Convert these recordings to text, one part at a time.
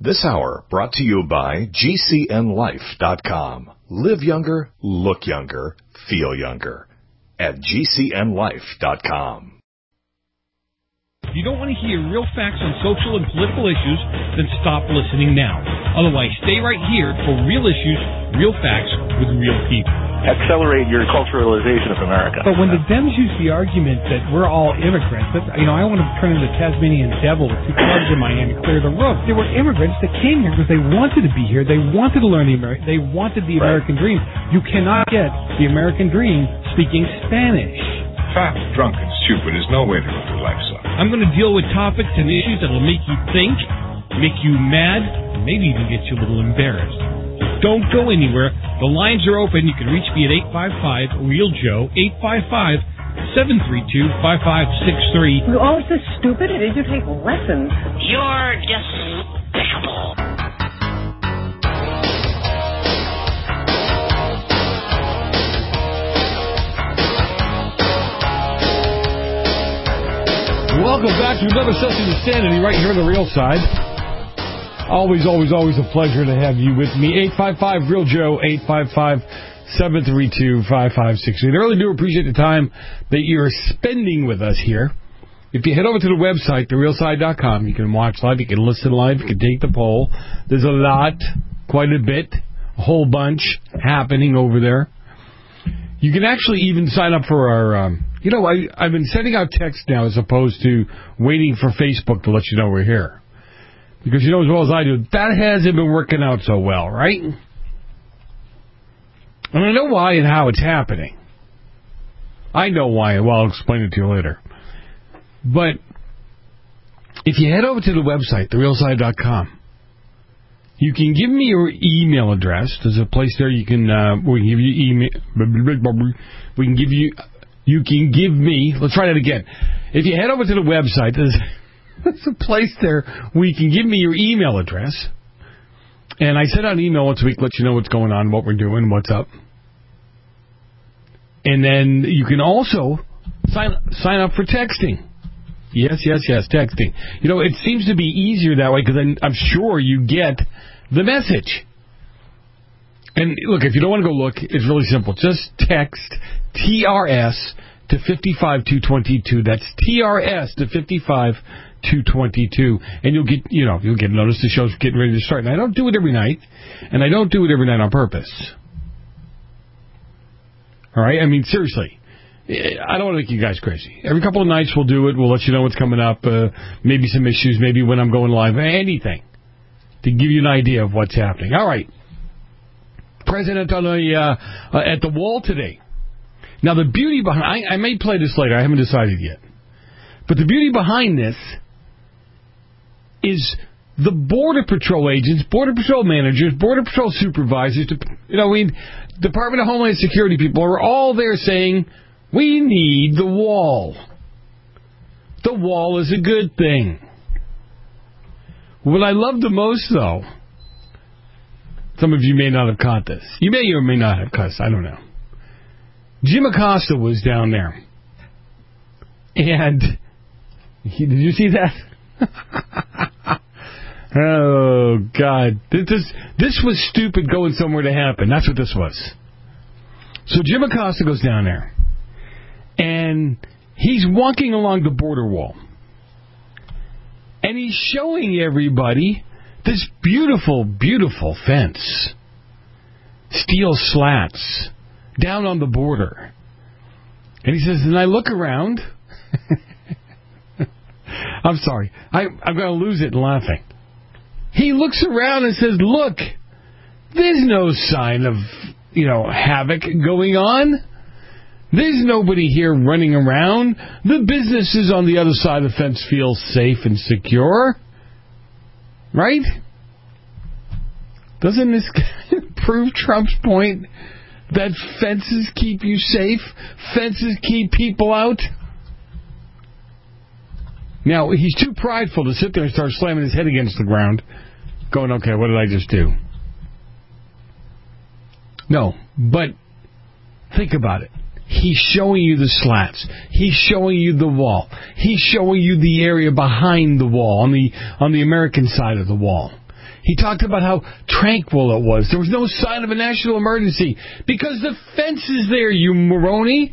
This hour brought to you by GCNLife.com. Live younger, look younger, feel younger. At GCNLife.com. If you don't want to hear real facts on social and political issues, then stop listening now. Otherwise, stay right here for real issues, real facts with real people. Accelerate your culturalization of America. But when the Dems use the argument that we're all immigrants, that, I want to turn into the Tasmanian devil with 2 clubs in Miami, clear the roof. There were immigrants that came here because they wanted to be here. They wanted to learn they wanted the American dream. You cannot get the American dream speaking Spanish. Fat, drunk, and stupid is no way to go through life, son. I'm going to deal with topics and issues that will make you think, make you mad, and maybe even get you a little embarrassed. Don't go anywhere. The lines are open. You can reach me at 855-REAL-JOE, 855-732-5563. You're always so stupid. It is you take lessons. You're despicable. Welcome back to another session of Sanity right here on the Real Side. Always, always, always a pleasure to have you with me. 855-REAL-JOE, 855-732-5563. I really do appreciate the time that you're spending with us here. If you head over to the website, therealside.com, you can watch live, you can listen live, you can take the poll. There's a lot, quite a bit, a whole bunch happening over there. You can actually even sign up for our... I've been sending out texts now as opposed to waiting for Facebook to let you know we're here. Because you know as well as I do, that hasn't been working out so well, right? And I know why and how it's happening. I know why, well, I'll explain it to you later. But if you head over to the website, therealside.com, you can give me your email address. There's a place there you can, we can give you email, we can give you... You can give me, let's try that again. If you head over to the website, there's a place there where you can give me your email address. And I send out an email once a week, let you know what's going on, what we're doing, what's up. And then you can also sign up for texting. Yes, texting. It seems to be easier that way because I'm sure you get the message. And look, if you don't want to go look, it's really simple. Just text TRS to 55222. That's TRS to 55222, and you'll get notice the show's getting ready to start. And I don't do it every night, and I don't do it every night on purpose. All right, I mean seriously, I don't want to make you guys crazy. Every couple of nights we'll do it. We'll let you know what's coming up, maybe some issues, maybe when I'm going live, anything to give you an idea of what's happening. All right. President at the wall today. Now, the beauty behind... I may play this later. I haven't decided yet. But the beauty behind this is the Border Patrol agents, Border Patrol managers, Border Patrol supervisors, Department of Homeland Security people are all there saying, we need the wall. The wall is a good thing. What I love the most, though... Some of you may not have caught this. You may or may not have caught this. I don't know. Jim Acosta was down there. And... did you see that? Oh, God. This was stupid going somewhere to happen. That's what this was. So Jim Acosta goes down there. And he's walking along the border wall. And he's showing everybody... this beautiful, beautiful fence. Steel slats. Down on the border. And he says, and I look around. I'm sorry. I'm going to lose it in laughing. He looks around and says, look, there's no sign of, havoc going on. There's nobody here running around. The businesses on the other side of the fence feel safe and secure. Right? Doesn't this prove Trump's point that fences keep you safe? Fences keep people out? Now, he's too prideful to sit there and start slamming his head against the ground, going, okay, what did I just do? No, but think about it. He's showing you the slats. He's showing you the wall. He's showing you the area behind the wall, on the American side of the wall. He talked about how tranquil it was. There was no sign of a national emergency because the fence is there, you moroni.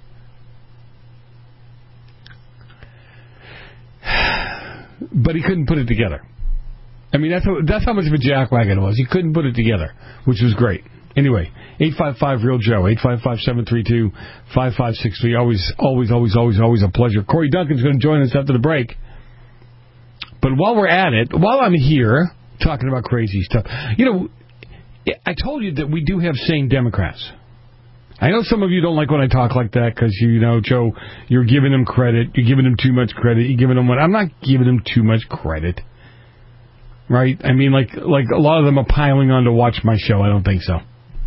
But he couldn't put it together. I mean, that's how much of a jackwagon it was. He couldn't put it together, which was great. Anyway, 855-REAL-JOE, 855-732-5563. Always a pleasure. Corey Duncan's going to join us after the break. But while we're at it, while I'm here talking about crazy stuff, you know, I told you that we do have sane Democrats. I know some of you don't like when I talk like that because, you know, Joe, you're giving them credit. You're giving them too much credit. You're giving them what? I'm not giving them too much credit. Right? I mean, like a lot of them are piling on to watch my show. I don't think so.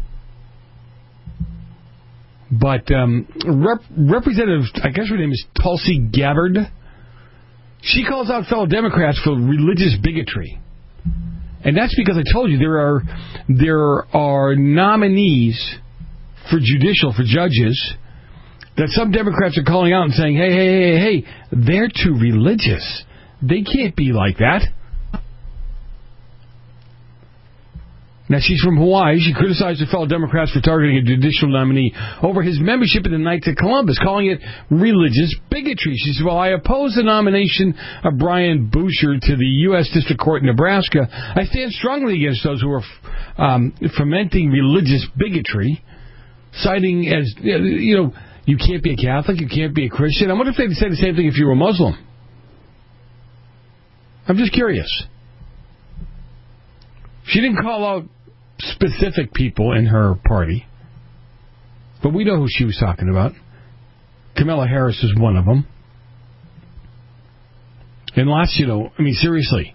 But Representative, I guess her name is Tulsi Gabbard, she calls out fellow Democrats for religious bigotry. And that's because I told you there are nominees for judges, that some Democrats are calling out and saying, hey, they're too religious. They can't be like that. Now, she's from Hawaii. She criticized her fellow Democrats for targeting a judicial nominee over his membership in the Knights of Columbus, calling it religious bigotry. She said, well, I oppose the nomination of Brian Boucher to the U.S. District Court in Nebraska. I stand strongly against those who are fomenting religious bigotry, citing as, you know, you can't be a Catholic, you can't be a Christian. I wonder if they'd say the same thing if you were a Muslim. I'm just curious. She didn't call out specific people in her party, but we know who she was talking about. Kamala Harris is one of them. And lots, you know, I mean, seriously,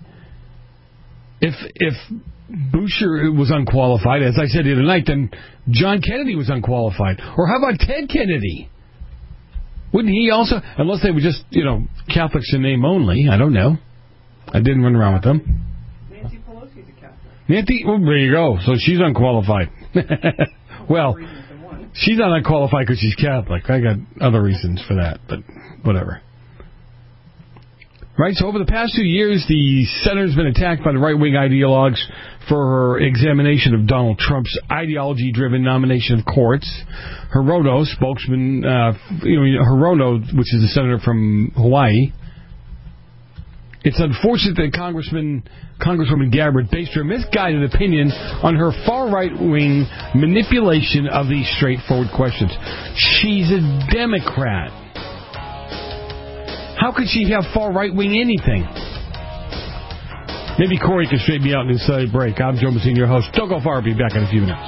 if Boucher was unqualified, as I said the other night, then John Kennedy was unqualified. Or how about Ted Kennedy? Wouldn't he also, unless they were just, you know, Catholics in name only, I don't know. I didn't run around with them. Nancy Pelosi's a Catholic. Nancy, well, there you go. So she's unqualified. Well, she's not unqualified because she's Catholic. I got other reasons for that, but whatever. Right, so over the past 2 years, the senator's been attacked by the right-wing ideologues for her examination of Donald Trump's ideology-driven nomination of courts. Hirono, spokesman, Hirono, which is the senator from Hawaii. It's unfortunate that Congresswoman Gabbard based her misguided opinion on her far-right-wing manipulation of these straightforward questions. She's a Democrat. How could she have far-right-wing anything? Maybe Corey can straighten me out in this break. I'm Joe Messina, your host. Don't go far. I'll be back in a few minutes.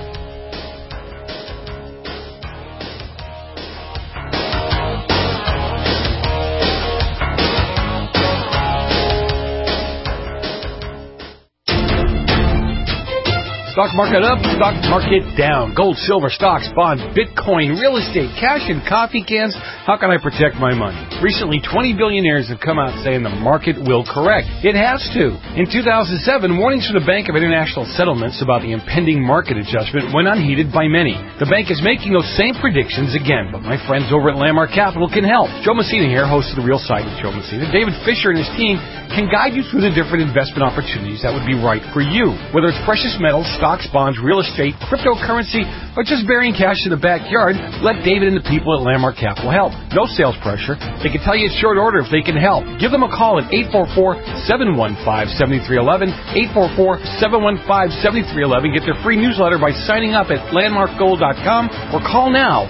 Stock market up, stock market down. Gold, silver, stocks, bonds, Bitcoin, real estate, cash, and coffee cans. How can I protect my money? Recently, 20 billionaires have come out saying the market will correct. It has to. In 2007, warnings from the Bank of International Settlements about the impending market adjustment went unheeded by many. The bank is making those same predictions again, but my friends over at Landmark Capital can help. Joe Messina here, host of The Real Side with Joe Messina. David Fisher and his team can guide you through the different investment opportunities that would be right for you. Whether it's precious metals, stocks, bonds, real estate, cryptocurrency, or just burying cash in the backyard, let David and the people at Landmark Capital help. No sales pressure. They can tell you it's short order if they can help. Give them a call at 844-715-7311, 844-715-7311. Get their free newsletter by signing up at landmarkgold.com or call now,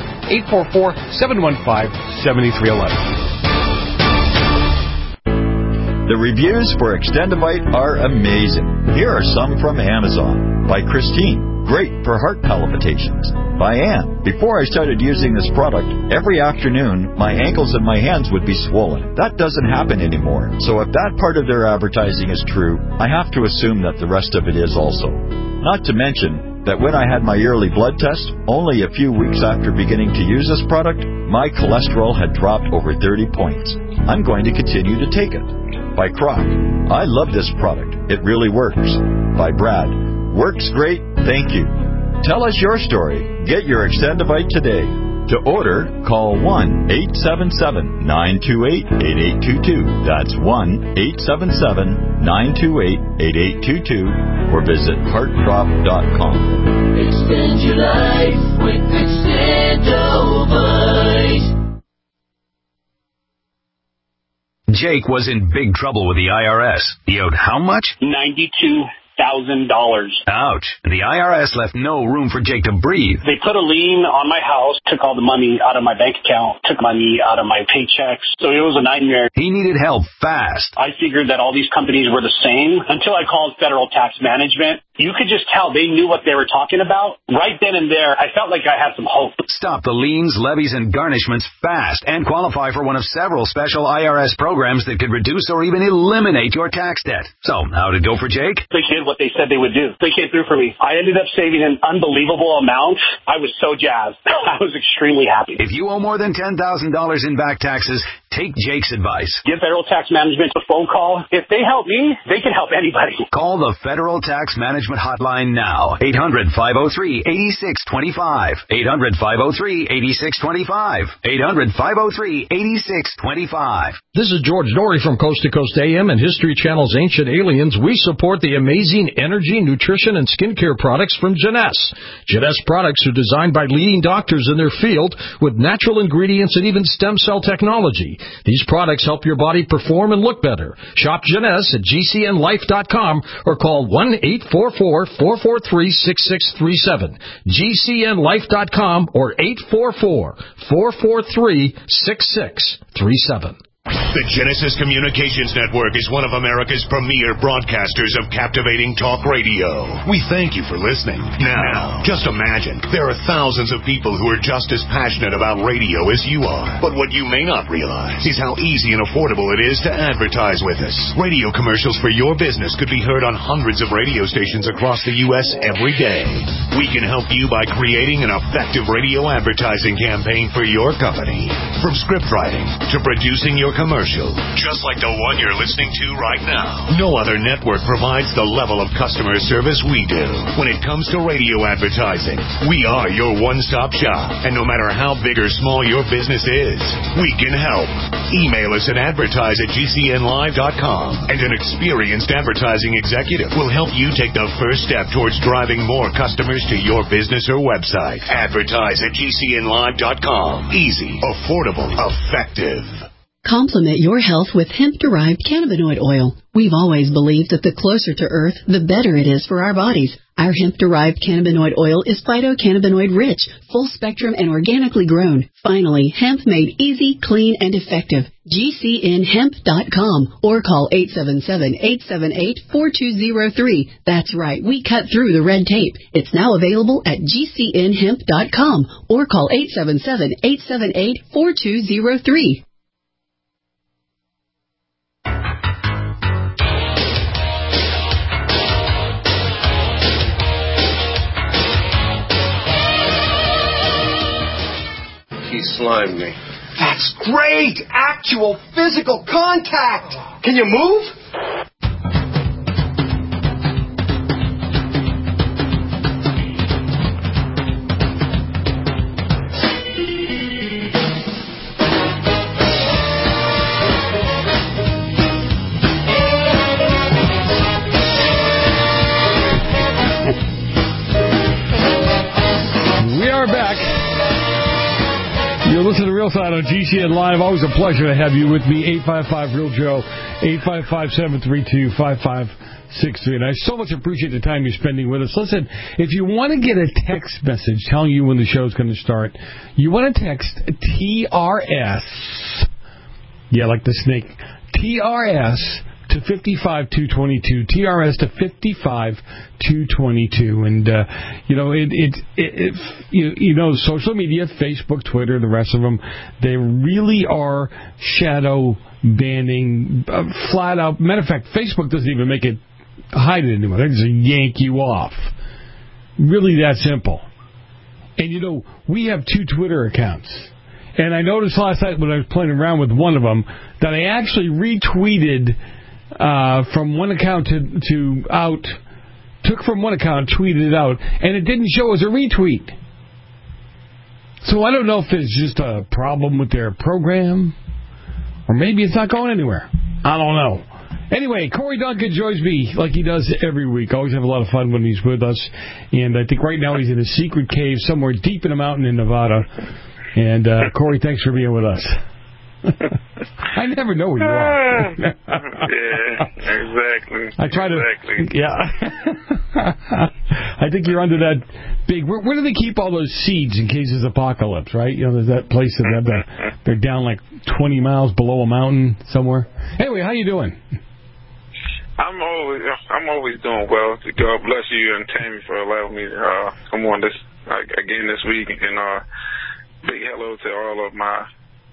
844-715-7311. The reviews for Extendivite are amazing. Here are some from Amazon. By Christine, great for heart palpitations. By Anne, before I started using this product, every afternoon my ankles and my hands would be swollen. That doesn't happen anymore. So if that part of their advertising is true, I have to assume that the rest of it is also. Not to mention that when I had my yearly blood test, only a few weeks after beginning to use this product, my cholesterol had dropped over 30 points. I'm going to continue to take it. By Croc, I love this product. It really works. By Brad, works great, thank you. Tell us your story. Get your Extendivite today. To order, call 1-877-928-8822. That's 1-877-928-8822. Or visit heartdrop.com. Extend your life with Extendovite. Jake was in big trouble with the IRS. He owed how much? $92,000. Ouch. The IRS left no room for Jake to breathe. They put a lien on my house, took all the money out of my bank account, took money out of my paychecks. So it was a nightmare. He needed help fast. I figured that all these companies were the same until I called Federal Tax Management. You could just tell they knew what they were talking about. Right then and there, I felt like I had some hope. Stop the liens, levies, and garnishments fast and qualify for one of several special IRS programs that could reduce or even eliminate your tax debt. So, how'd it go for Jake? They did what they said they would do. They came through for me. I ended up saving an unbelievable amount. I was so jazzed. I was extremely happy. If you owe more than $10,000 in back taxes, take Jake's advice. Give Federal Tax Management a phone call. If they help me, they can help anybody. Call the Federal Tax Management Hotline now. 800-503-8625. 800-503-8625. 800-503-8625. This is George Norrie from Coast to Coast AM and History Channel's Ancient Aliens. We support the amazing energy, nutrition, and skincare products from Jeunesse. Jeunesse products are designed by leading doctors in their field with natural ingredients and even stem cell technology. These products help your body perform and look better. Shop Jeunesse at GCNlife.com or call 1-844-443-6637. GCNlife.com or 844-443-6637. The Genesis Communications Network is one of America's premier broadcasters of captivating talk radio. We thank you for listening. Now, just imagine, there are thousands of people who are just as passionate about radio as you are. But what you may not realize is how easy and affordable it is to advertise with us. Radio commercials for your business could be heard on hundreds of radio stations across the U.S. every day. We can help you by creating an effective radio advertising campaign for your company. From script writing to producing your commercial, just like the one you're listening to right now. No other network provides the level of customer service we do. When it comes to radio advertising, we are your one-stop shop. And no matter how big or small your business is, we can help. Email us at advertise@gcnlive.com, and an experienced advertising executive will help you take the first step towards driving more customers to your business or website. Advertise@gcnlive.com. Easy, affordable, effective. Complement your health with hemp-derived cannabinoid oil. We've always believed that the closer to Earth, the better it is for our bodies. Our hemp-derived cannabinoid oil is phytocannabinoid-rich, full-spectrum, and organically grown. Finally, hemp made easy, clean, and effective. GCNhemp.com or call 877-878-4203. That's right, we cut through the red tape. It's now available at GCNhemp.com or call 877-878-4203. He slimed me. That's great! Actual physical contact! Can you move? We are back. You're listening to Real Side on GCN Live. Always a pleasure to have you with me. 855-REAL-JOE, 855-732-5563. And I so much appreciate the time you're spending with us. Listen, if you want to get a text message telling you when the show's going to start, you want to text TRS. Yeah, like the snake. TRS to 55222. TRS to 55222. And social media, Facebook, Twitter, the rest of them, they really are shadow banning flat out. Matter of fact, Facebook doesn't even make it hide it anymore. They just yank you off. Really that simple. And we have 2 Twitter accounts. And I noticed last night when I was playing around with one of them that I actually retweeted from one account took from one account, tweeted it out, and it didn't show as a retweet. So I don't know if it's just a problem with their program, or maybe it's not going anywhere. I don't know. Anyway, Corey Duncan joins me like he does every week. Always have a lot of fun when he's with us. And I think right now he's in a secret cave somewhere deep in a mountain in Nevada. And Corey, thanks for being with us. I never know where you are. Yeah, exactly. I try to. Yeah. I think you're under that big. Where do they keep all those seeds in case there's apocalypse? Right? You know, there's that place that they're down like 20 miles below a mountain somewhere. Anyway, how you doing? I'm always doing well. God bless you and Tammy for allowing me to come on this again this week. And big hello to all of my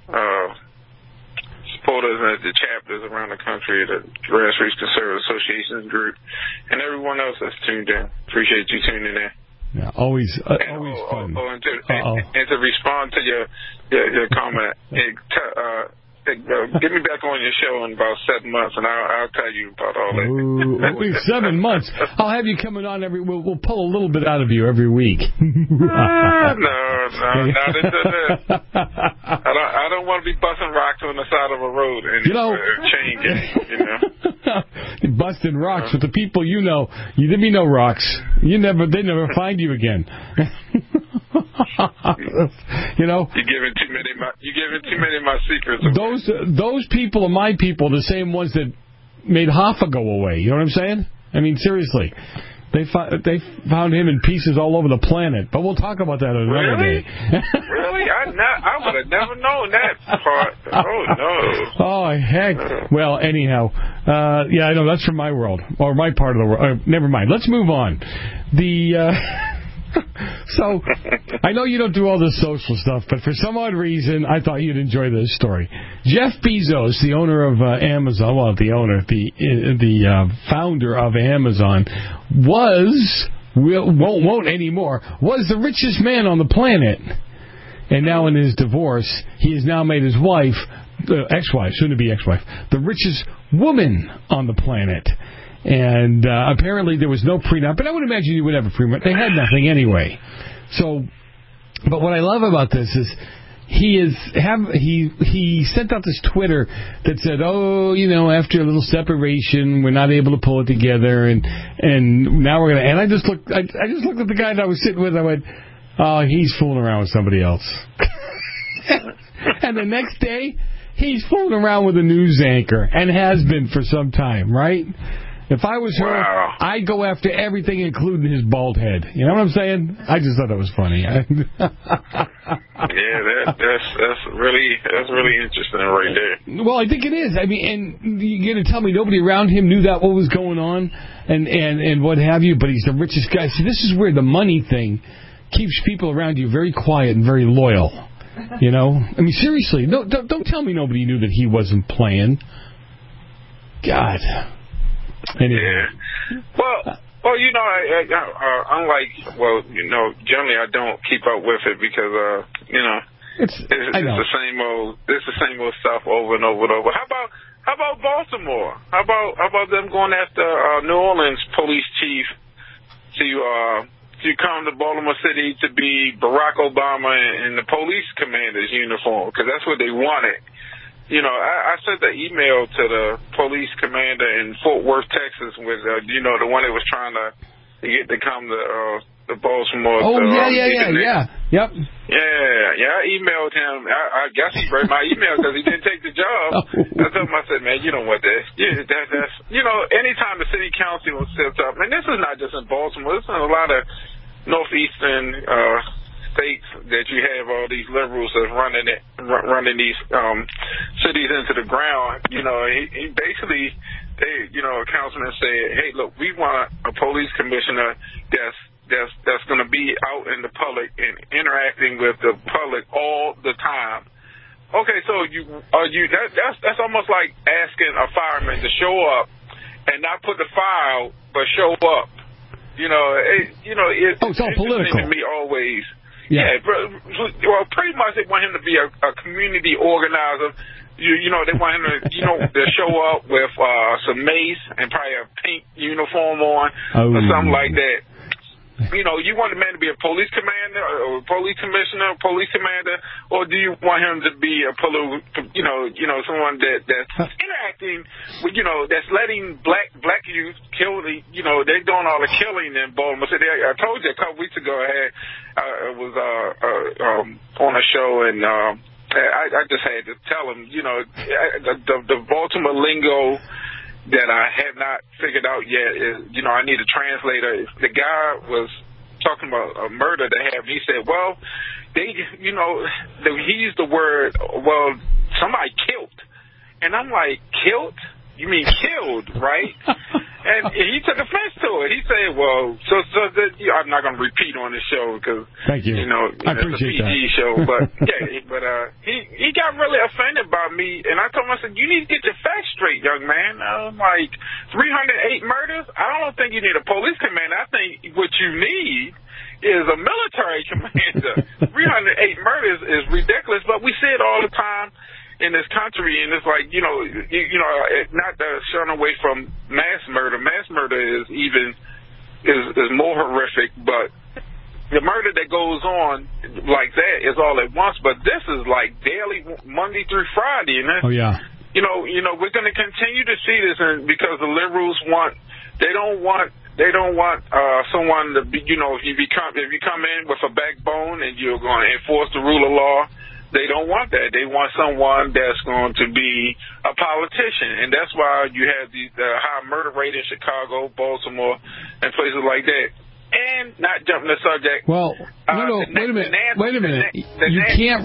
supporters at the chapters around the country, the Grassroots Conservative Associations group, and everyone else that's tuned in. Appreciate you tuning in. Yeah, always fun. And to respond to your comment, get me back on your show in about 7 months, and I'll tell you about all that. Ooh, 7 months. I'll have you coming on we'll pull a little bit out of you every week. No, not into this. I don't want to be busting rocks on the side of a road and chain gang, You're busting rocks with the people you know. You didn't mean no rocks. They never find you again. You're giving too many of my secrets away. Those people are my people, the same ones that made Hoffa go away. You know what I'm saying? I mean, seriously. They found him in pieces all over the planet. But we'll talk about that another day. Really? I would have never known that part. Oh, no. Oh, heck. Well, anyhow. Yeah, I know. That's from my world. Or my part of the world. Never mind. Let's move on. So, I know you don't do all this social stuff, but for some odd reason, I thought you'd enjoy this story. Jeff Bezos, the owner of Amazon, well, the founder of Amazon, won't anymore, was the richest man on the planet. And now in his divorce, he has now made his wife, ex-wife, soon to be ex-wife, the richest woman on the planet. And apparently there was no prenup, but I would imagine you would have a prenup. They had nothing anyway. So, but what I love about this is he sent out this Twitter that said, after a little separation, we're not able to pull it together, and now we're gonna. And I just looked at the guy that I was sitting with. I went, oh, he's fooling around with somebody else. And the next day, he's fooling around with a news anchor, and has been for some time, right? If I was her, I'd go after everything, including his bald head. You know what I'm saying? I just thought that was funny. Yeah, that's really interesting right there. Well, I think it is. I mean, and you're going to tell me nobody around him knew that what was going on and what have you, but he's the richest guy. See, this is where the money thing keeps people around you very quiet and very loyal. You know? I mean, seriously, don't tell me nobody knew that he wasn't playing. God. Anyway. Yeah. Well, generally I don't keep up with it because, it's the same old stuff over and over and over. How about Baltimore? How about them going after New Orleans police chief to come to Baltimore City to be Barack Obama in the police commander's uniform? Because that's what they wanted. I sent an email to the police commander in Fort Worth, Texas, with the one that was trying to get to come to the Baltimore. Oh, yeah. Yep. Yeah. I emailed him. I guess he read my email because he didn't take the job. I told him, I said, man, you don't want that. Yeah, that's anytime the city council sets up, and this is not just in Baltimore. This is in a lot of northeastern states that you have all these liberals that's running these cities into the ground. He basically, a councilman said, hey, look, we want a police commissioner that's going to be out in the public and interacting with the public all the time. Okay, so that's almost like asking a fireman to show up and not put the fire out, but show up. It's all political to me always. Yeah, well, pretty much they want him to be a community organizer. They want him to show up with some mace and probably a pink uniform on or something like that. you know, you want a man to be a police commander or a police commissioner, police commander, or do you want him to be a someone that's interacting with, that's letting black youth kill they're doing all the killing in Baltimore City. I told you a couple weeks ago I was on a show and I just had to tell him, the Baltimore lingo that I have not figured out yet is, I need a translator. The guy was talking about a murder they have, and he said, well, he used the word, well, somebody killed. And I'm like, killed? You mean killed, right? And he took offense to it. He said, well, I'm not going to repeat on the show because, thank you. I appreciate it's a PG show. But, he got really offended by me. And I told him, I said, you need to get your facts straight, young man. I'm like, 308 murders? I don't think you need a police commander. I think what you need is a military commander. 308 murders is ridiculous, but we see it all the time in this country, and it's like, not shun away from mass murder. Mass murder is more horrific, but the murder that goes on like that is all at once. But this is like daily, Monday through Friday, and we're going to continue to see this, and because the liberals they don't want someone to be, if you come in with a backbone and you're going to enforce the rule of law. They don't want that. They want someone that's going to be a politician. And that's why you have the high murder rate in Chicago, Baltimore, and places like that. And not jumping the subject. Well, wait a minute. You can't.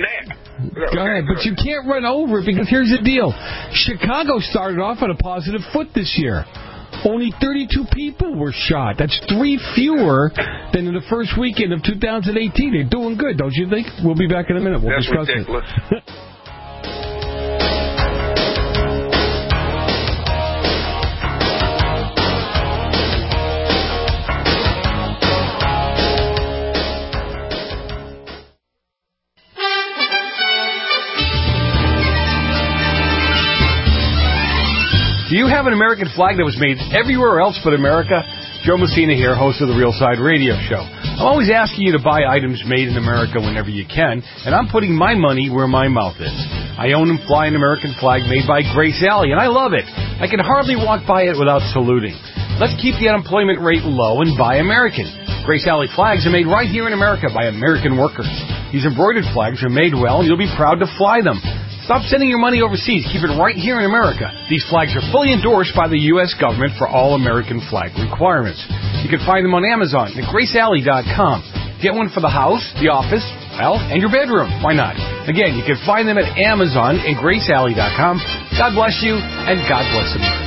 Go ahead, but you can't run over it because here's the deal. Chicago started off on a positive foot this year. Only 32 people were shot. That's 3 fewer than in the first weekend of 2018. They're doing good, don't you think? We'll be back in a minute. We'll discuss ridiculous. it. Do you have an American flag that was made everywhere else but America? Joe Messina here, host of the Real Side Radio Show. I'm always asking you to buy items made in America whenever you can, and I'm putting my money where my mouth is. I own and fly an American flag made by Grace Alley, and I love it. I can hardly walk by it without saluting. Let's keep the unemployment rate low and buy American. Grace Alley flags are made right here in America by American workers. These embroidered flags are made well, and you'll be proud to fly them. Stop sending your money overseas. Keep it right here in America. These flags are fully endorsed by the U.S. government for all American flag requirements. You can find them on Amazon at GraceAlley.com. Get one for the house, the office, and your bedroom. Why not? Again, you can find them at Amazon and GraceAlley.com. God bless you, and God bless America.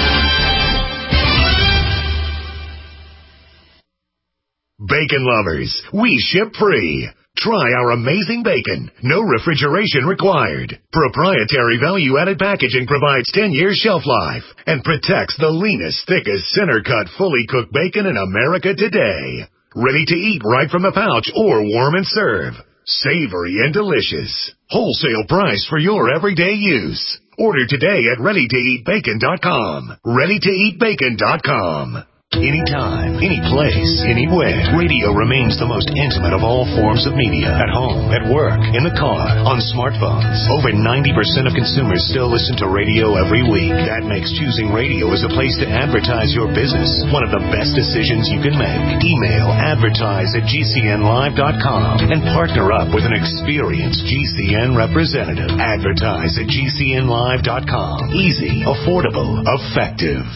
Bacon lovers, we ship free. Try our amazing bacon. No refrigeration required. Proprietary value-added packaging provides 10 years shelf life and protects the leanest, thickest, center-cut, fully cooked bacon in America today. Ready to eat right from the pouch or warm and serve. Savory and delicious. Wholesale price for your everyday use. Order today at ReadyToEatBacon.com. ReadyToEatBacon.com. Anytime, any place, anywhere, radio remains the most intimate of all forms of media. At home, at work, in the car, on smartphones. Over 90% of consumers still listen to radio every week. That makes choosing radio as a place to advertise your business one of the best decisions you can make. Email advertise@GCNlive.com and partner up with an experienced GCN representative. Advertise@GCNlive.com. Easy, affordable, effective.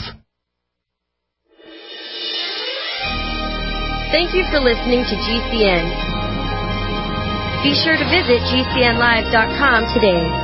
Thank you for listening to GCN. Be sure to visit GCNlive.com today.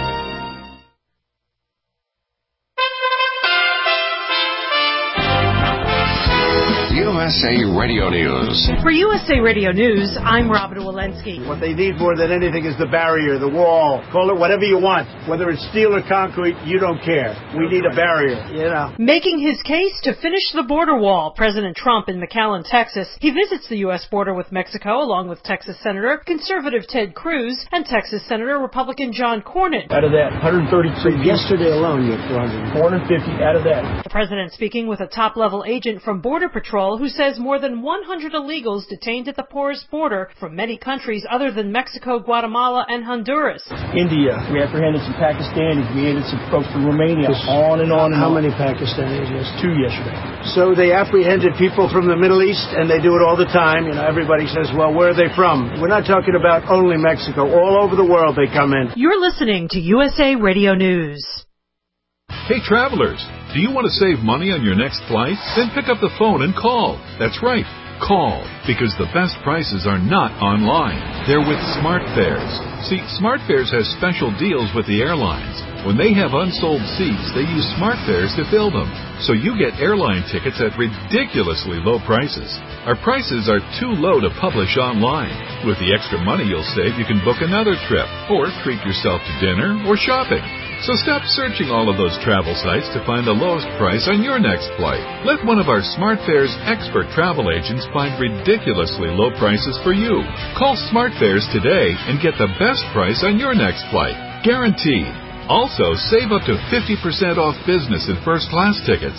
USA Radio News. For USA Radio News, I'm Robin Walensky. What they need more than anything is the barrier, the wall. Call it whatever you want. Whether it's steel or concrete, you don't care. We need a barrier, Making his case to finish the border wall, President Trump in McAllen, Texas. He visits the U.S. border with Mexico along with Texas Senator Conservative Ted Cruz and Texas Senator Republican John Cornyn. Out of that, 133. Yesterday alone, you had 450 out of that. The president speaking with a top-level agent from Border Patrol who says more than 100 illegals detained at the porous border from many countries other than Mexico, Guatemala, and Honduras. India, we apprehended some Pakistanis, we apprehended some folks from Romania, on and on and How on. many Pakistanis? Yes. 2 yesterday. So they apprehended people from the Middle East, and they do it all the time. You know, everybody says, well, where are they from? We're not talking about only Mexico. All over the world they come in. You're listening to USA Radio News. Hey, travelers, do you want to save money on your next flight? Then pick up the phone and call. That's right, call, because the best prices are not online. They're with SmartFares. See, SmartFares has special deals with the airlines. When they have unsold seats, they use SmartFares to fill them. So you get airline tickets at ridiculously low prices. Our prices are too low to publish online. With the extra money you'll save, you can book another trip, or treat yourself to dinner or shopping. So stop searching all of those travel sites to find the lowest price on your next flight. Let one of our SmartFares expert travel agents find ridiculously low prices for you. Call SmartFares today and get the best price on your next flight. Guaranteed. Also, save up to 50% off business and first-class tickets.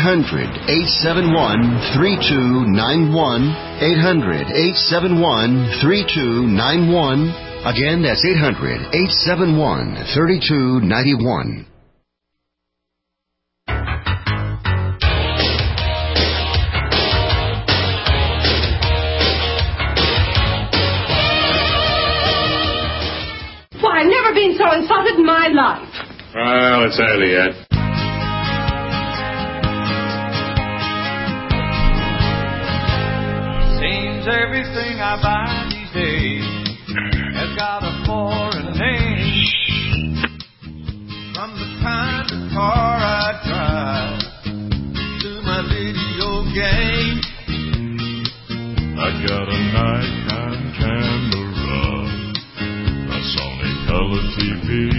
800-871-3291. 800-871-3291. Again, that's 800-871-3291. Why, I've never been so insulted in my life. Well, it's early yet. Seems everything I buy these days has got a foreign name. From the kind of car I drive to my video game. I got a Nikon camera, a Sony color TV.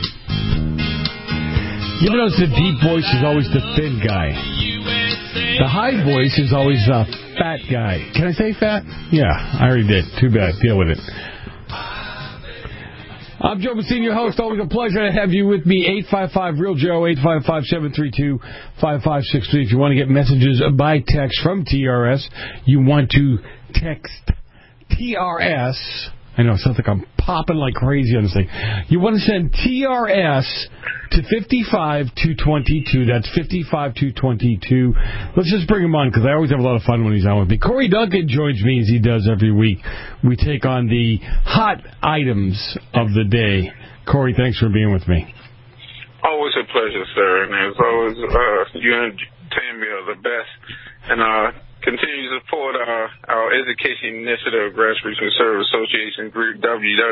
You notice the deep voice is always the thin guy. The high voice is always the fat guy. Can I say fat? Yeah, I already did. Too bad. Deal with it. I'm Joe Messina, your host. Always a pleasure to have you with me. 855-REAL-JOE, 855-732-5563. If you want to get messages by text from TRS, you want to text TRS. I know, it sounds like I'm popping like crazy on this thing. You want to send TRS to 55222. That's 55222. Let's just bring him on, because I always have a lot of fun when he's on with me. Corey Duncan joins me as he does every week. We take on the hot items of the day. Corey, thanks for being with me. Always a pleasure, sir. And as always, you and Tammy are the best. And continue to support our education initiative, Grassroots Conservative Association Group,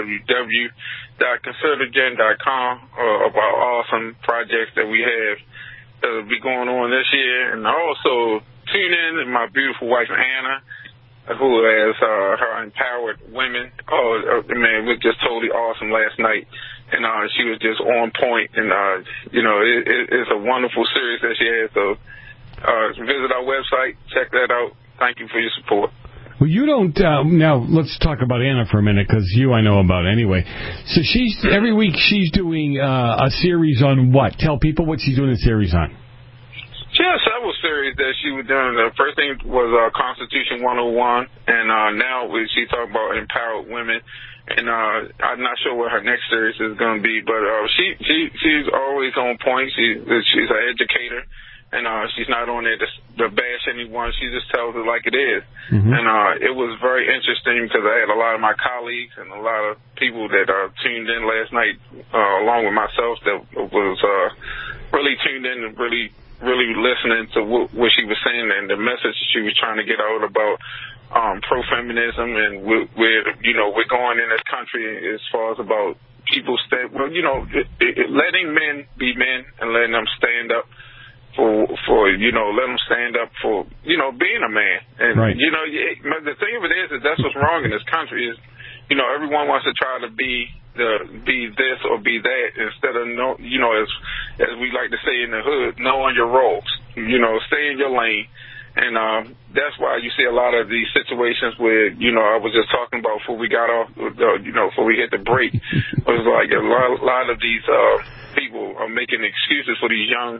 www.conservativegen.com, about awesome projects that we have that will be going on this year. And also tune in to my beautiful wife, Anna, who has her Empowered Women. Oh, man, it was just totally awesome last night. And she was just on point. And, it's a wonderful series that she has. So visit our website, check that out. Thank you for your support. Well, you don't. Now, let's talk about Anna for a minute, because I know about anyway. So every week she's doing a series on what? Tell people what she's doing a series on. She has several series that she was doing. The first thing was Constitution 101, and now she's talking about empowered women. And I'm not sure what her next series is going to be, but she's always on point. She's an educator. And she's not on there to bash anyone. She just tells it like it is. Mm-hmm. And it was very interesting, because I had a lot of my colleagues and a lot of people that tuned in last night, along with myself, that was really tuned in and really listening to what she was saying and the message she was trying to get out about pro-feminism and we're going in this country as far as about people letting men be men and letting them stand up for let them stand up for being a man. And right. The thing of it is that that's what's wrong in this country is everyone wants to try to be this or be that instead of as we like to say in the hood, knowing your roles. Stay in your lane. And that's why you see a lot of these situations where I was just talking about before we got off before we hit the break. It was like a lot of these people are making excuses for these young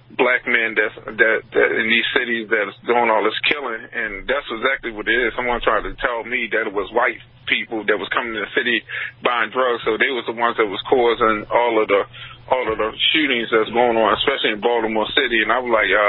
black men that in these cities that's doing all this killing, and that's exactly what it is. Someone tried to tell me that it was white people that was coming to the city buying drugs, so they was the ones that was causing all of the shootings that's going on, especially in Baltimore City. And I was like,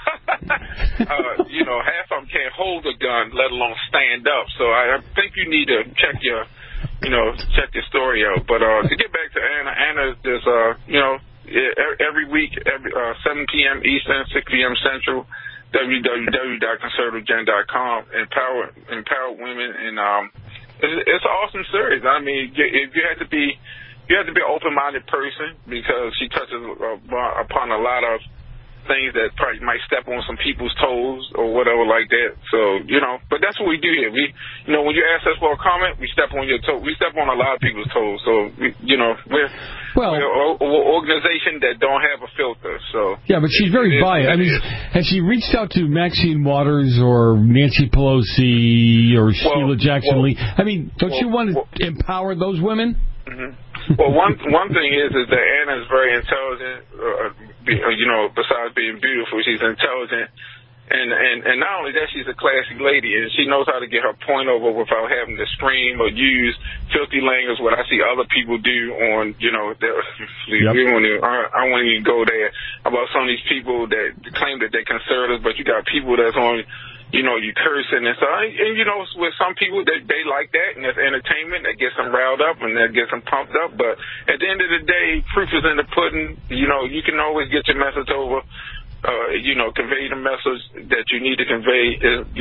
half of them can't hold a gun, let alone stand up. So I think you need to check your story out. But to get back to Anna is just, every week, 7 p.m. Eastern, 6 p.m. Central, www.conservativegen.com, empower women, and it's an awesome series. I mean, you have to be an open-minded person because she touches upon a lot of things that probably might step on some people's toes or whatever like that. So, but that's what we do here. We, when you ask us for a comment, we step on your toe. We step on a lot of people's toes. So, we're an organization that don't have a filter. So yeah, but she's very biased. I mean, has she reached out to Maxine Waters or Nancy Pelosi or Sheila Jackson Lee? I mean, don't you want to empower those women? Mm-hmm. Well, one thing is that Anna is very intelligent. Besides being beautiful, she's intelligent, and not only that, she's a classy lady, and she knows how to get her point over without having to scream or use filthy language. What I see other people do on, I won't even go there about some of these people that claim that they're conservatives, but you got people that's on. You cursing and so, and with some people they like that, and that's entertainment. That gets them riled up and that gets them pumped up. But at the end of the day, proof is in the pudding. You can always get your message over. Convey the message that you need to convey.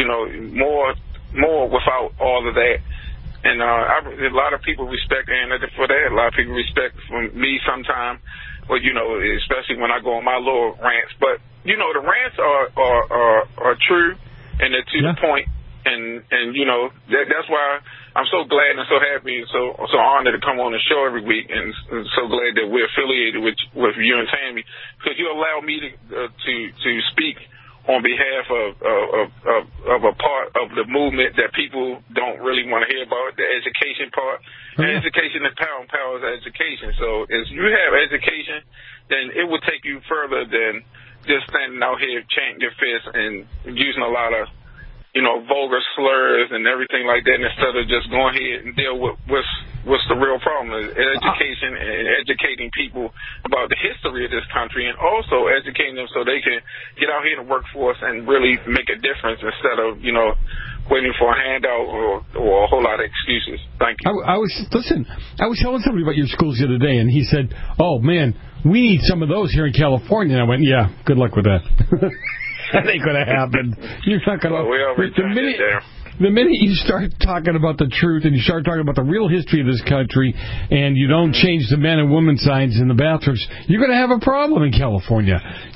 More without all of that. And a lot of people respect Anna for that. A lot of people respect from me sometimes. Well, especially when I go on my little rants. But the rants are true. And they're to the point, and that's why I'm so glad and so happy and so honored to come on the show every week, and so glad that we're affiliated with you and Tammy, because you allow me to speak on behalf of a part of the movement that people don't really want to hear about, the education part. And education is power, and power is education. So if you have education, then it will take you further than just standing out here chanting your fist and using a lot of, vulgar slurs and everything like that, instead of just going ahead and deal with what's the real problem is education and educating people about the history of this country, and also educating them so they can get out here in the workforce and really make a difference instead of, waiting for a handout or a whole lot of excuses. Thank you. I was telling somebody about your schools the other day, and he said, "Oh man, we need some of those here in California." And I went, "Yeah, good luck with that." That ain't going to happen. You're not going to. The minute you start talking about the truth and you start talking about the real history of this country, and you don't change the men and women signs in the bathrooms, you're going to have a problem in California.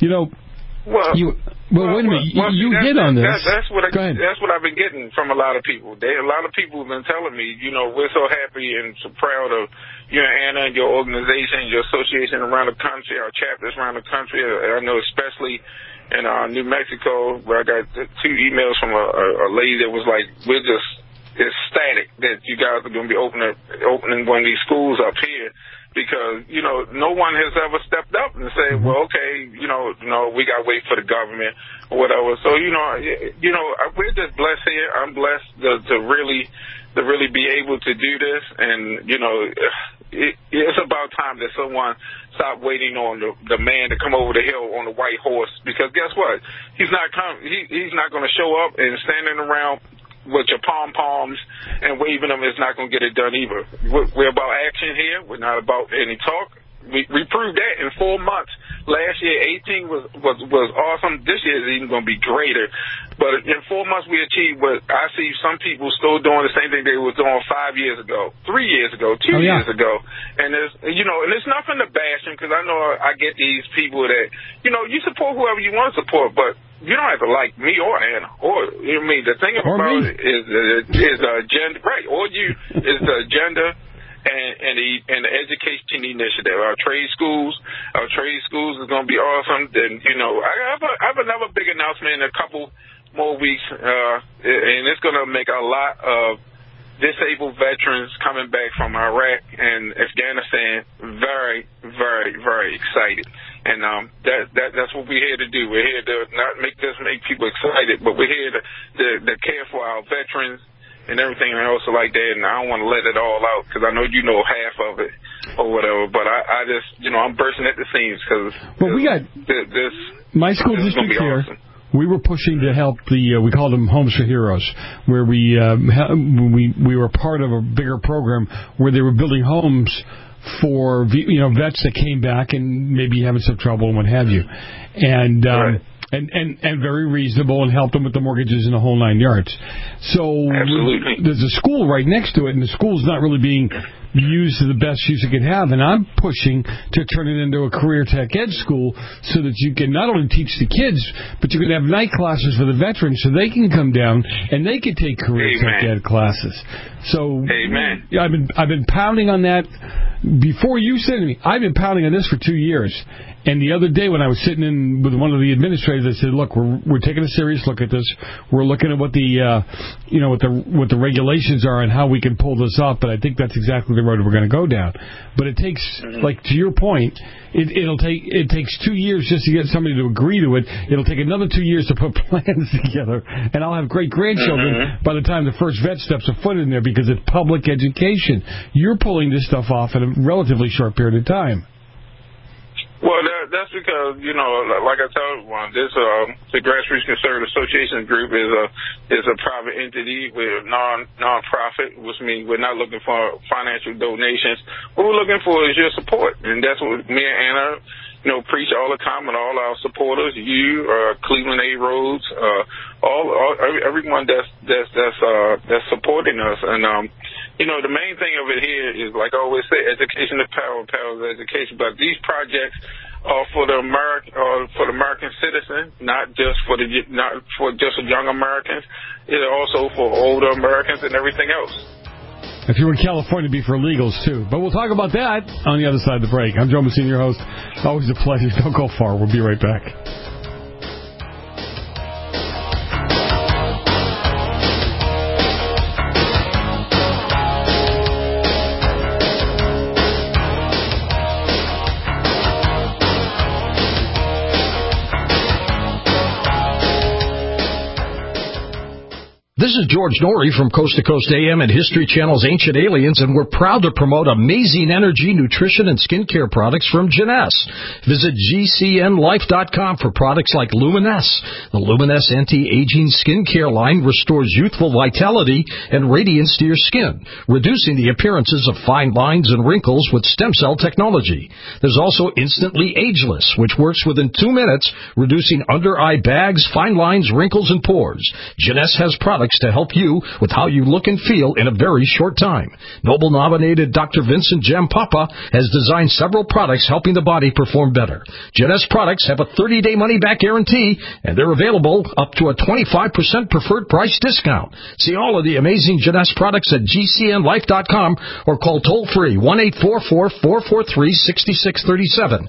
Wait a minute. You hit on this. That's what I've been getting from a lot of people. A lot of people have been telling me, we're so happy and so proud of you and Anna and your organization, your association around the country, our chapters around the country. I know especially in New Mexico, where I got 2 emails from a lady that was like, we're just ecstatic that you guys are going to be opening one of these schools up here. Because, no one has ever stepped up and said, well, okay, we got to wait for the government or whatever. So, we're just blessed here. I'm blessed to really be able to do this. And, it's about time that someone stop waiting on the man to come over the hill on the white horse. Because guess what? He's not going to show up and standing around with your pom-poms and waving them is not going to get it done either. We're about action here. We're not about any talk. We proved that in 4 months. Last year, 18 was awesome. This year is even going to be greater. But in 4 months, we achieved what I see some people still doing the same thing they were doing 5 years ago, 3 years ago, 2 years ago. And there's nothing to bash them, because I know I get these people that, you support whoever you want to support, but you don't have to like me or Anna. The thing about it is the agenda, right? Or you is the agenda and the education initiative. Our trade schools is going to be awesome. Then I have another big announcement in a couple more weeks, and it's going to make a lot of disabled veterans coming back from Iraq and Afghanistan very, very, very excited. And that's what we're here to do. We're here to not make people excited, but we're here to care for our veterans and everything else like that. And I don't want to let it all out because I know you know half of it or whatever. But I just, I'm bursting at the seams because we got this. My school district here. Awesome. We were pushing to help we called them Homes for Heroes, where we were part of a bigger program where they were building homes for vets that came back and maybe having some trouble and what have you, and right. and very reasonable and helped them with the mortgages and the whole 9 yards. So there's a school right next to it, and the school's not really being used to the best use it could have, and I'm pushing to turn it into a career tech ed school so that you can not only teach the kids, but you can have night classes for the veterans so they can come down and they can take career tech ed classes. So Amen. I've been pounding on that before you said to me. I've been pounding on this for 2 years. And the other day when I was sitting in with one of the administrators, I said, "Look, we're taking a serious look at this. We're looking at what the what the regulations are and how we can pull this off. But I think that's exactly the road we're going to go down. But it takes, like to your point, it takes 2 years just to get somebody to agree to it. It'll take another 2 years to put plans together, and I'll have great grandchildren by the time the first vet steps a foot in there because it's public education. You're pulling this stuff off in a relatively short period of time." Well, that's because, like I told everyone, the Grassroots Conservative Association group is a private entity. We're non-profit, which means we're not looking for financial donations. What we're looking for is your support, and that's what me and Anna, preach all the time with all our supporters, you, Cleveland A. Rhodes, everyone that's supporting us. And, the main thing of it here is, like I always say, education is power, power is education. But these projects are for the American citizen, not just for just young Americans. It's also for older Americans and everything else. If you're in California, it'd be for illegals, too. But we'll talk about that on the other side of the break. I'm Joe Messina, your host. Always a pleasure. Don't go far. We'll be right back. This is George Norrie from Coast to Coast AM and History Channel's Ancient Aliens, and we're proud to promote amazing energy, nutrition, and skincare products from Jeunesse. Visit GCNLife.com for products like Luminesse. The Luminesse anti-aging skincare line restores youthful vitality and radiance to your skin, reducing the appearances of fine lines and wrinkles with stem cell technology. There's also Instantly Ageless, which works within 2 minutes, reducing under-eye bags, fine lines, wrinkles, and pores. Jeunesse has products to help you with how you look and feel in a very short time. Nobel-nominated Dr. Vincent Jampapa has designed several products helping the body perform better. Jeunesse products have a 30-day money-back guarantee, and they're available up to a 25% preferred price discount. See all of the amazing Jeunesse products at GCNLife.com or call toll-free 1-844-443-6637,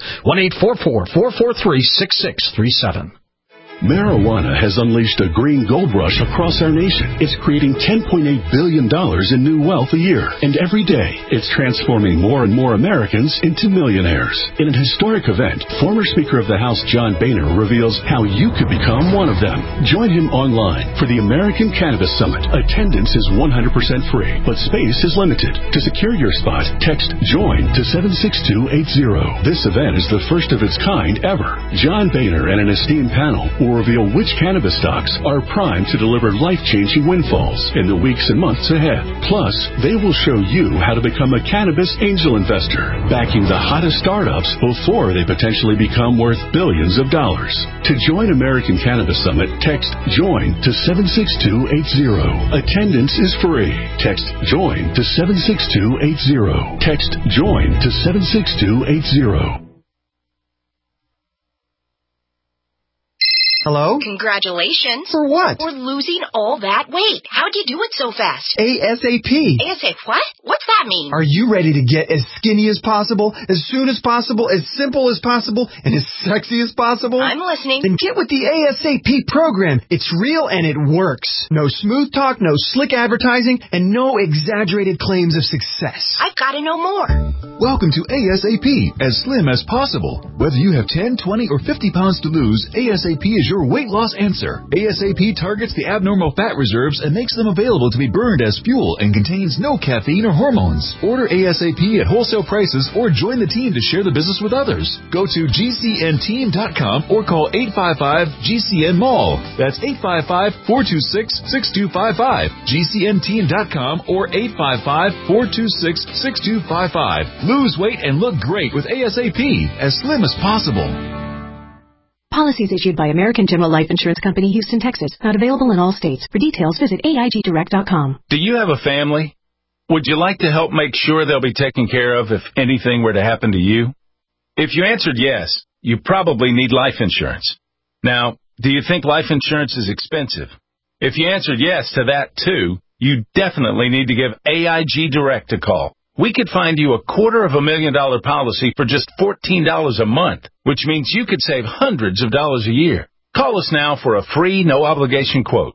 1-844-443-6637. Marijuana has unleashed a green gold rush across our nation. It's creating $10.8 billion in new wealth a year. And every day, it's transforming more and more Americans into millionaires. In an historic event, former Speaker of the House John Boehner reveals how you could become one of them. Join him online for the American Cannabis Summit. Attendance is 100% free, but space is limited. To secure your spot, text JOIN to 76280. This event is the first of its kind ever. John Boehner and an esteemed panel will reveal which cannabis stocks are primed to deliver life-changing windfalls in the weeks and months ahead. Plus, they will show you how to become a cannabis angel investor, backing the hottest startups before they potentially become worth billions of dollars. To join American Cannabis Summit, text JOIN to 76280. Attendance is free. Text JOIN to 76280. Text JOIN to 76280. Hello? Congratulations. For what? For losing all that weight. How'd you do it so fast? ASAP. ASAP what? What's that mean? Are you ready to get as skinny as possible, as soon as possible, as simple as possible, and as sexy as possible? I'm listening. Then get with the ASAP program. It's real and it works. No smooth talk, no slick advertising, and no exaggerated claims of success. I've got to know more. Welcome to ASAP, as slim as possible. Whether you have 10, 20, or 50 pounds to lose, ASAP is your weight loss answer. ASAP targets the abnormal fat reserves and makes them available to be burned as fuel and contains no caffeine or hormones. Order ASAP at wholesale prices or join the team to share the business with others. Go to GCNteam.com or call 855-GCN-MALL. That's 855-426-6255. GCNteam.com or 855-426-6255. Lose weight and look great with ASAP, as slim as possible. Policies issued by American General Life Insurance Company, Houston, Texas. Not available in all states. For details, visit AIGdirect.com. Do you have a family? Would you like to help make sure they'll be taken care of if anything were to happen to you? If you answered yes, you probably need life insurance. Now, do you think life insurance is expensive? If you answered yes to that too, you definitely need to give AIG Direct a call. We could find you a $250,000 policy for just $14 a month, which means you could save hundreds of dollars a year. Call us now for a free, no-obligation quote.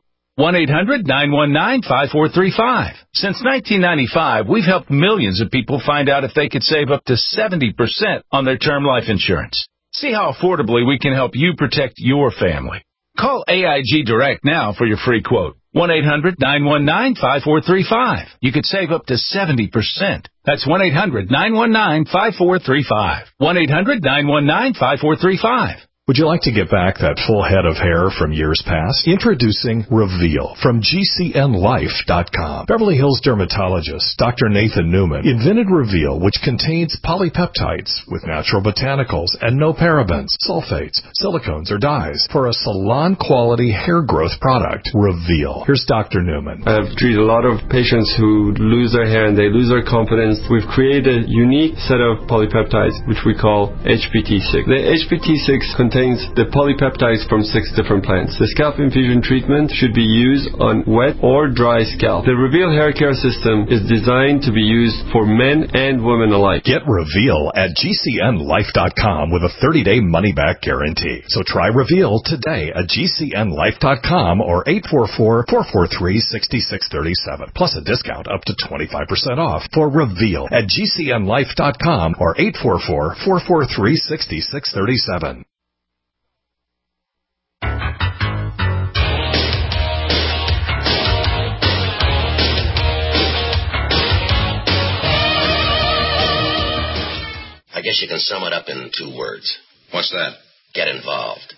1-800-919-5435. Since 1995, we've helped millions of people find out if they could save up to 70% on their term life insurance. See how affordably we can help you protect your family. Call AIG Direct now for your free quote. 1-800-919-5435. You could save up to 70%. That's 1-800-919-5435. 1-800-919-5435. Would you like to get back that full head of hair from years past? Introducing Reveal from GCNlife.com. Beverly Hills dermatologist Dr. Nathan Newman invented Reveal, which contains polypeptides with natural botanicals and no parabens, sulfates, silicones, or dyes for a salon-quality hair growth product. Reveal. Here's Dr. Newman. I've treated a lot of patients who lose their hair and they lose their confidence. We've created a unique set of polypeptides, which we call HPT6. The HPT6 contains the polypeptides from 6 different plants. The scalp infusion treatment should be used on wet or dry scalp. The Reveal hair care system is designed to be used for men and women alike. Get Reveal at GCNlife.com with a 30-day money-back guarantee. So try Reveal today at GCNlife.com or 844-443-6637. Plus a discount up to 25% off for Reveal at GCNlife.com or 844-443-6637. I guess you can sum it up in 2 words. What's that? Get involved.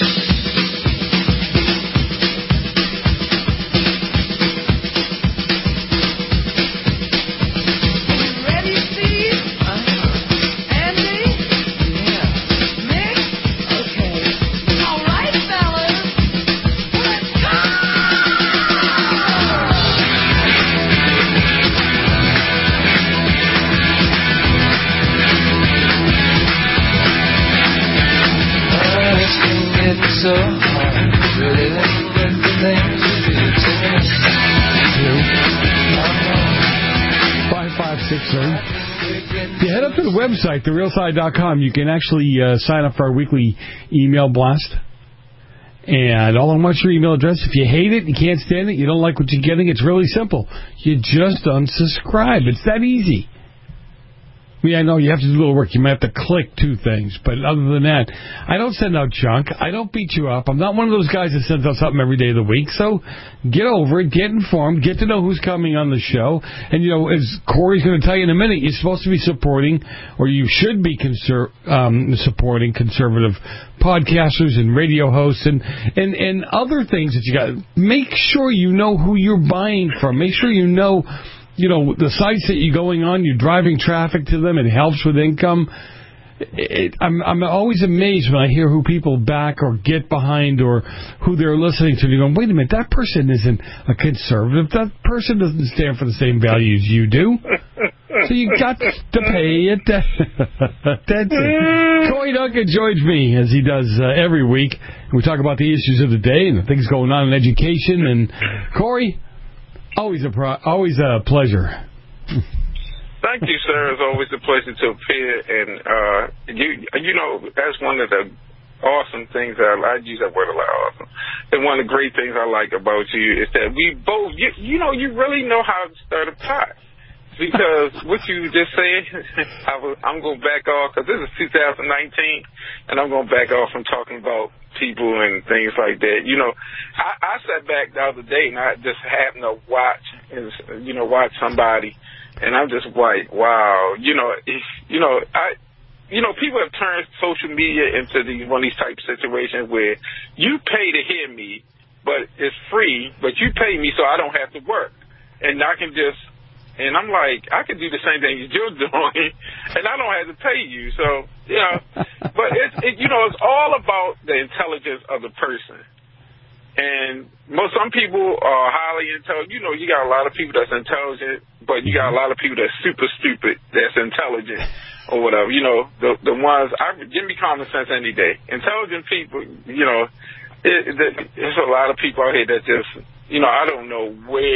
So hard, really the things you do to me. 5563. If you head up to the website, therealside.com, you can actually sign up for our weekly email blast. And all I want your email address. If you hate it, you can't stand it, you don't like what you're getting, it's really simple. You just unsubscribe. It's that easy. I mean, I know you have to do a little work. You might have to click 2 things. But other than that, I don't send out junk. I don't beat you up. I'm not one of those guys that sends out something every day of the week. So get over it. Get informed. Get to know who's coming on the show. And, you know, as Corey's going to tell you in a minute, you're supposed to be supporting, or you should be supporting conservative podcasters and radio hosts and other things that you got. Make sure you know who you're buying from. Make sure you know the sites that you're going on, you're driving traffic to them, it helps with income. I'm always amazed when I hear who people back or get behind or who they're listening to. And you go, wait a minute, that person isn't a conservative. That person doesn't stand for the same values you do. So you got to pay it. That's it. Corey Duncan joins me, as he does every week. We talk about the issues of the day and the things going on in education. And, Corey, always a pleasure. Thank you, sir. It's always a pleasure to appear. And, you know, that's one of the awesome things that I use that word a lot, awesome. And one of the great things I like about you is that we both, you know, you really know how to start a pot. Because what you just said, I'm going to back off, because this is 2019, and I'm going to back off from talking about people and things like that. You know, I sat back the other day, and I just happened to watch somebody, and I'm just like, wow, people have turned social media into one of these type of situations where you pay to hear me, but it's free, but you pay me so I don't have to work. And I can just, and I'm like, I can do the same thing you're doing, and I don't have to pay you. So, you know, but it's all about the intelligence of the person. And some people are highly intelligent. You know, you got a lot of people that's intelligent, but you got a lot of people that's super stupid that's intelligent or whatever. You know, the ones, give me common sense any day. Intelligent people, you know, there's a lot of people out here that just, you know, I don't know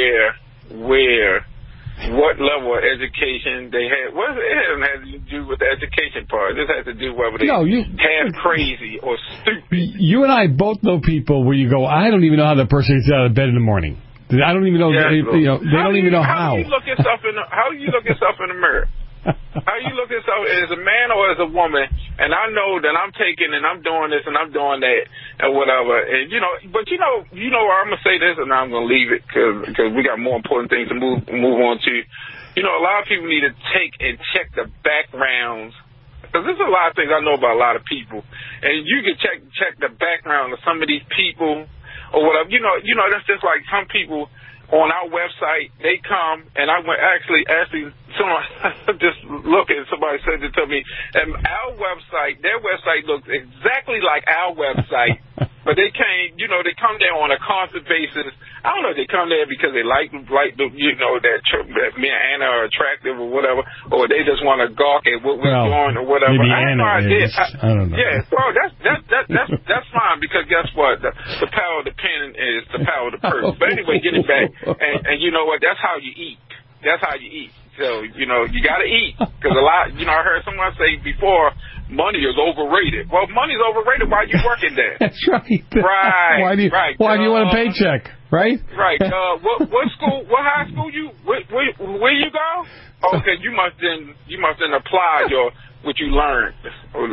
what level of education they had. Well, it hasn't had to do with the education part. This has to do with whether they half crazy or stupid. You and I both know people where you go, I don't even know how that person gets out of bed in the morning. I don't even know. They don't even know how. How do you look yourself in the mirror? How you look at yourself as a man or as a woman? And I know that I'm taking and I'm doing this and I'm doing that and whatever. And but I'm gonna say this and I'm gonna leave it because we got more important things to move on to. You know, a lot of people need to take and check the backgrounds, because there's a lot of things I know about a lot of people, and you can check the background of some of these people or whatever. You know, that's just like some people on our website, they come, and I went actually someone just looking, somebody said it to me, and our website, their website looks exactly like our website, but they came, they come there on a constant basis. I don't know if they come there because they like that me and Anna are attractive or whatever, or they just want to gawk at what we're doing or whatever. Maybe I have no idea. I don't know. Yeah, well, that's fine, because guess what? The power of the pen is the power of the purse. But anyway, getting back, and you know what? That's how you eat. That's how you eat. So, you got to eat. Because a lot, I heard someone say before, money is overrated. Well, money's overrated while you're working there. That's right. Right. Why do you want a paycheck? Right? Right. What school, what high school where you go? Oh, okay, you must then apply what you learned. Or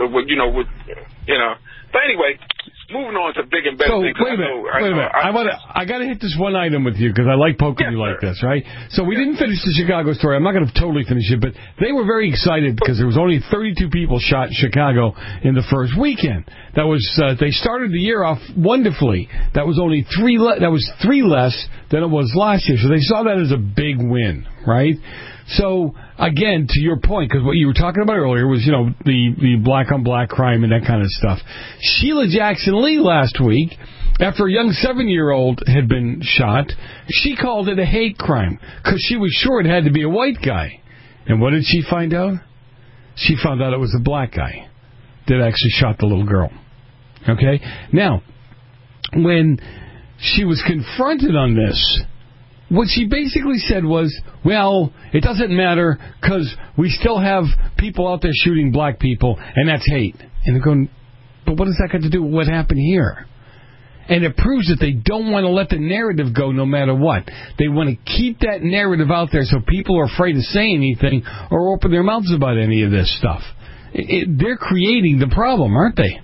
But anyway, moving on to big and better things. Wait a minute. I got to hit this one item with you because I like poking you like this, right? So we didn't finish the Chicago story. I'm not going to totally finish it, but they were very excited because there was only 32 people shot in Chicago in the first weekend. That was they started the year off wonderfully. That was only three less than it was last year. So they saw that as a big win, right? So, again, to your point, because what you were talking about earlier was, the black-on-black crime and that kind of stuff. Sheila Jackson Lee last week, after a young 7-year-old had been shot, she called it a hate crime because she was sure it had to be a white guy. And what did she find out? She found out it was a black guy that actually shot the little girl. Okay? Now, when she was confronted on this, what she basically said was, well, it doesn't matter because we still have people out there shooting black people, and that's hate. And they're going, but what does that got to do with what happened here? And it proves that they don't want to let the narrative go no matter what. They want to keep that narrative out there so people are afraid to say anything or open their mouths about any of this stuff. They're creating the problem, aren't they?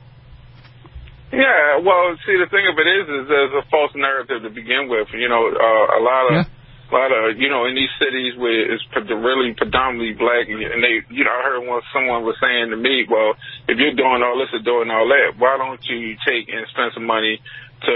Yeah, well, see, the thing of it is there's a false narrative to begin with. A lot of, in these cities where it's really predominantly black, and they, I heard someone was saying to me, well, if you're doing all this or doing all that, why don't you take and spend some money to,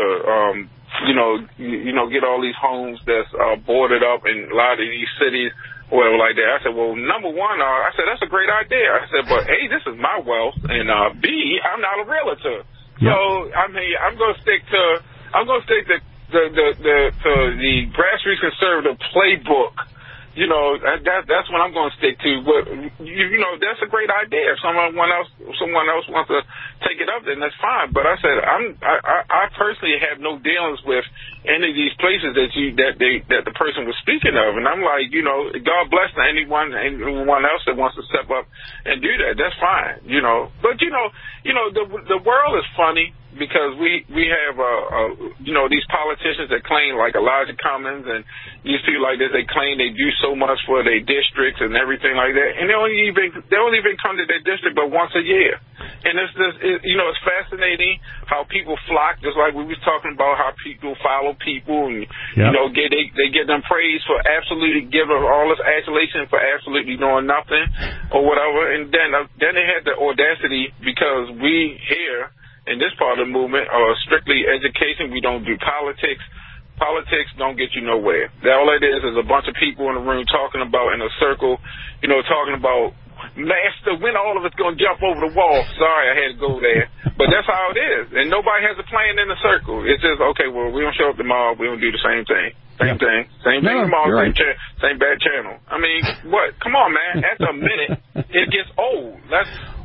get all these homes that's boarded up in a lot of these cities, or whatever like that. I said, well, number one, I said, that's a great idea. I said, but A, this is my wealth, and B, I'm not a realtor. So I'm going to stick to the grassroots conservative playbook That's what I'm going to stick to. But that's a great idea. If someone else wants to take it up, then that's fine. But I said I personally have no dealings with any of these places that the person was speaking of, and I'm like, God bless anyone else that wants to step up and do that. That's fine. But the world is funny. Because we have these politicians that claim like Elijah Cummings and these people like this, they claim they do so much for their districts and everything like that, and they don't even come to their district but once a year. And it's fascinating how people flock, just like we was talking about how people follow people and they get them praise for absolutely giving all this adulation for absolutely doing nothing or whatever, and then they had the audacity because we here in this part of the movement are strictly education. We don't do politics. Politics don't get you nowhere. All it is a bunch of people in a room talking about in a circle, talking about, Master, when all of us going to jump over the wall? Sorry, I had to go there. But that's how it is. And nobody has a plan in the circle. It's just, okay, well, we don't show up tomorrow. We don't do the same thing. Same thing tomorrow. Same bad channel. I mean, what? Come on, man. After a minute, it gets old. Let's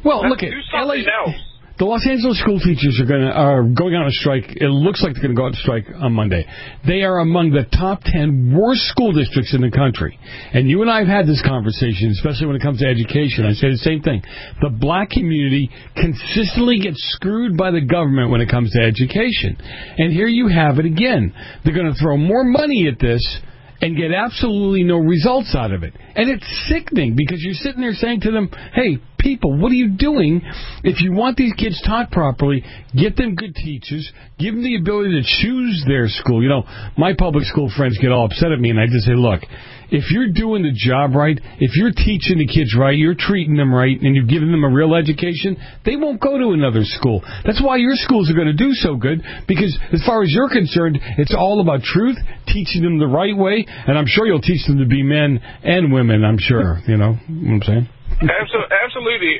do something else. The Los Angeles school teachers are going on a strike. It looks like they're going to go on a strike on Monday. They are among the top 10 worst school districts in the country. And you and I have had this conversation, especially when it comes to education. I say the same thing. The black community consistently gets screwed by the government when it comes to education. And here you have it again. They're going to throw more money at this and get absolutely no results out of it. And it's sickening because you're sitting there saying to them, hey, people, what are you doing? If you want these kids taught properly, get them good teachers, give them the ability to choose their school. My public school friends get all upset at me, and I just say, look, if you're doing the job right, if you're teaching the kids right, you're treating them right, and you're giving them a real education, they won't go to another school. That's why your schools are going to do so good, because as far as you're concerned, it's all about truth, teaching them the right way, and I'm sure you'll teach them to be men and women, I'm sure. You know what I'm saying? Absolutely.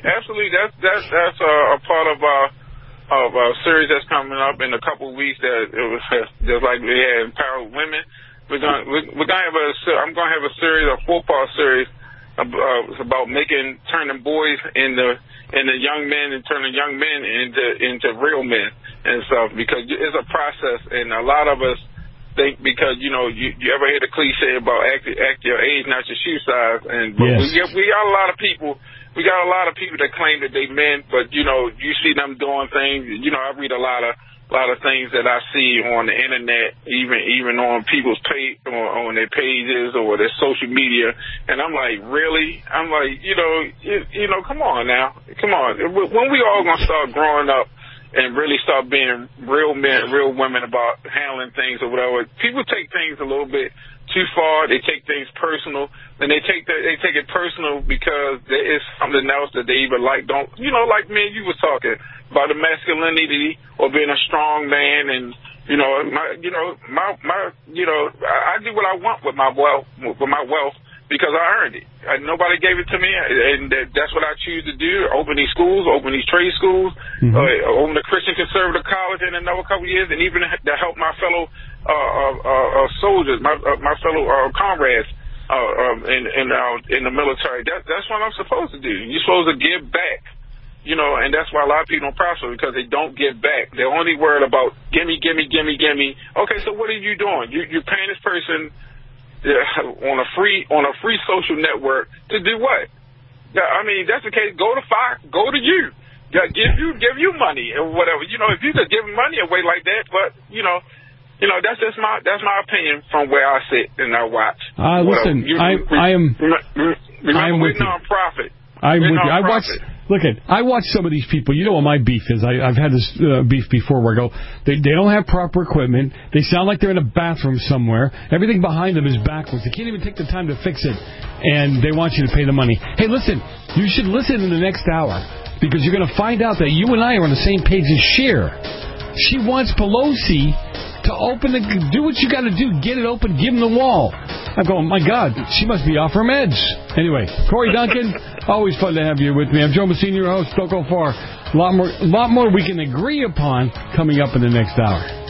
That's a part of a series that's coming up in a couple of weeks. That it was just like we had Empowered Women. I'm gonna have a series, a 4-part series about turning boys into young men and turning young men into real men and stuff, because it's a process, and a lot of us think, because you ever hear the cliche about act your age, not your shoe size, and yes. we got a lot of people. We got a lot of people that claim that they men, but you see them doing things. I read a lot of things that I see on the internet, even on people's page, or on their pages or their social media, and I'm like, really? I'm like, come on now, come on. When we all gonna start growing up and really start being real men, real women about handling things or whatever? People take things a little bit too far. They take things personal, and they take it personal because there is something else that they even like. Like me and you was talking about the masculinity or being a strong man, and I do what I want with my wealth because I earned it. Nobody gave it to me, and that's what I choose to do. Open these schools, open these trade schools, open a Christian conservative college in another couple of years, and even to help my fellow soldiers, my fellow comrades in the military. That's what I'm supposed to do. You're supposed to give back. And that's why a lot of people don't prosper, because they don't give back. They're only worried about gimme. Okay, so what are you doing? You're paying this person on a free social network to do what? I mean, that's the case. Go to Fox, go to you. Give you money or whatever. If you could give money away like that, but that's just my opinion from where I sit and I watch. Listen, I am with you. Non-profit. I'm with you. I watch some of these people. You know what my beef is. I've had this beef before where I go, they don't have proper equipment. They sound like they're in a bathroom somewhere. Everything behind them is backwards. They can't even take the time to fix it. And they want you to pay the money. Hey, listen, you should listen in the next hour, because you're going to find out that you and I are on the same page as Cher. She wants Pelosi to do what you got to do. Get it open, give them the wall. I'm going, my God, she must be off her meds. Anyway, Corey Duncan, always fun to have you with me. I'm Joe Messina, your host. Don't go far. A lot more we can agree upon coming up in the next hour.